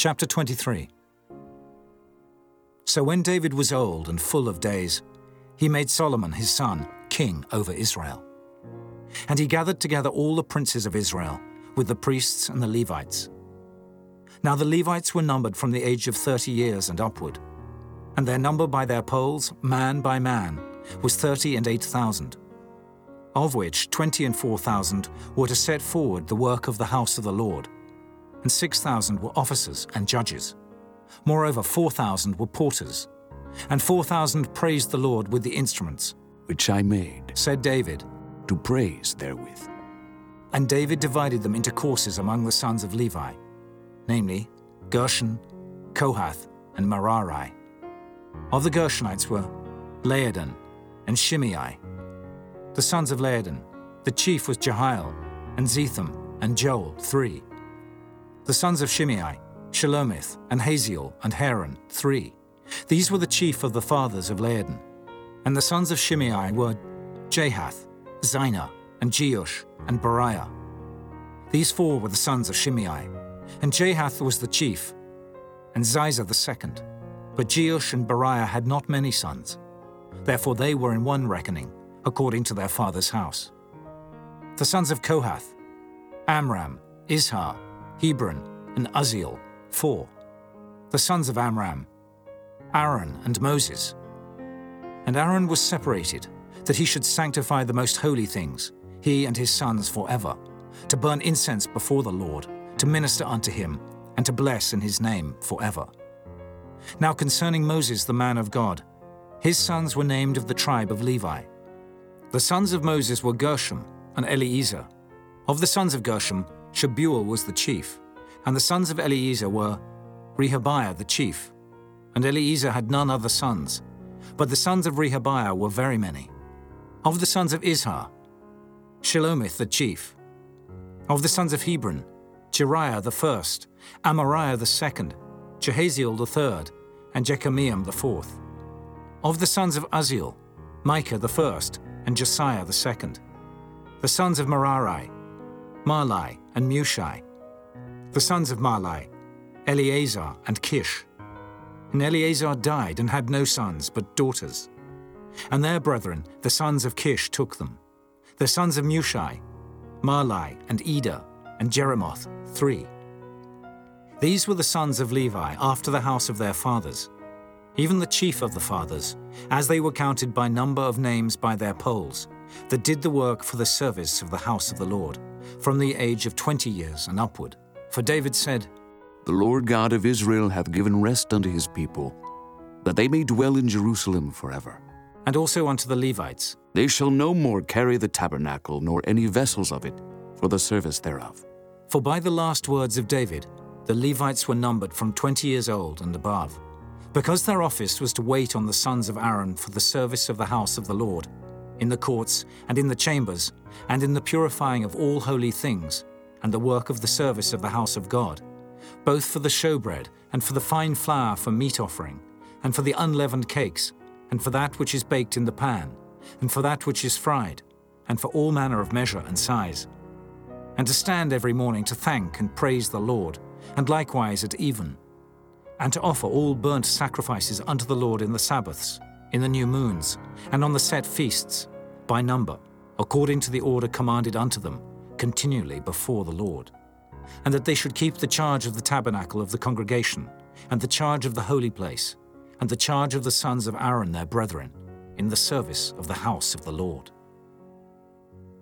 Chapter 23. So when David was old and full of days, he made Solomon his son king over Israel. And he gathered together all the princes of Israel, with the priests and the Levites. Now the Levites were numbered from the age of 30 years and upward, and their number by their polls, man by man, was 38,000, of which 24,000 were to set forward the work of the house of the Lord, and 6,000 were officers and judges. Moreover, 4,000 were porters, and 4,000 praised the Lord with the instruments, which I made, said David, to praise therewith. And David divided them into courses among the sons of Levi, namely Gershon, Kohath, and Merari. Of the Gershonites were Laodan and Shimei. The sons of Laodan, the chief was Jehiel, and Zetham, and Joel, 3. The sons of Shimei, Shelomith, and Haziel, and Haran, 3. These were the chief of the fathers of Laodan. And the sons of Shimei were Jahath, Zina, and Jeush, and Beriah. These 4 were the sons of Shimei, and Jahath was the chief, and Ziza the second. But Jeush and Beriah had not many sons. Therefore they were in one reckoning, according to their father's house. The sons of Kohath, Amram, Izhar, Hebron, and Uzziel, 4. The sons of Amram, Aaron and Moses. And Aaron was separated, that he should sanctify the most holy things, he and his sons forever, to burn incense before the Lord, to minister unto him, and to bless in his name forever. Now concerning Moses the man of God, his sons were named of the tribe of Levi. The sons of Moses were Gershom and Eliezer. Of the sons of Gershom, Shebuel was the chief, and the sons of Eliezer were Rehabiah the chief. And Eliezer had none other sons, but the sons of Rehabiah were very many. Of the sons of Izhar, Shelomith the chief. Of the sons of Hebron, Jeriah the first, Amariah the second, Jehaziel the third, and Jekameam the fourth. Of the sons of Uzziel, Micah the first, and Josiah the second. The sons of Merari, Mahli and Mushi. The sons of Mahli, Eleazar and Kish. And Eleazar died and had no sons but daughters. And their brethren, the sons of Kish, took them. The sons of Mushi, Mahli and Eder, and Jeremoth, 3. These were the sons of Levi after the house of their fathers, even the chief of the fathers, as they were counted by number of names by their polls, that did the work for the service of the house of the Lord, from the age of 20 years and upward. For David said, The Lord God of Israel hath given rest unto his people, that they may dwell in Jerusalem forever. And also unto the Levites, They shall no more carry the tabernacle, nor any vessels of it, for the service thereof. For by the last words of David, the Levites were numbered from 20 years old and above, because their office was to wait on the sons of Aaron for the service of the house of the Lord, in the courts and in the chambers, and in the purifying of all holy things, and the work of the service of the house of God, both for the showbread, and for the fine flour for meat offering, and for the unleavened cakes, and for that which is baked in the pan, and for that which is fried, and for all manner of measure and size. And to stand every morning to thank and praise the Lord, and likewise at even, and to offer all burnt sacrifices unto the Lord in the Sabbaths, in the new moons, and on the set feasts, by number, according to the order commanded unto them, continually before the Lord. And that they should keep the charge of the tabernacle of the congregation, and the charge of the holy place, and the charge of the sons of Aaron their brethren, in the service of the house of the Lord.